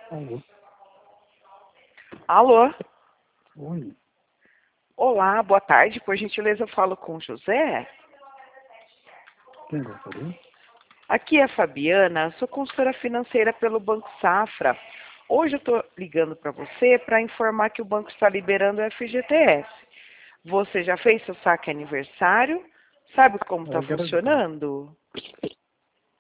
Alô? Alô? Oi? Olá, boa tarde. Por gentileza, eu falo com o José. Quem gostaria? Aqui é a Fabiana, sou consultora financeira pelo Banco Safra. Hoje eu estou ligando para você para informar que o banco está liberando o FGTS. Você já fez seu saque aniversário? Sabe como está Agora, funcionando?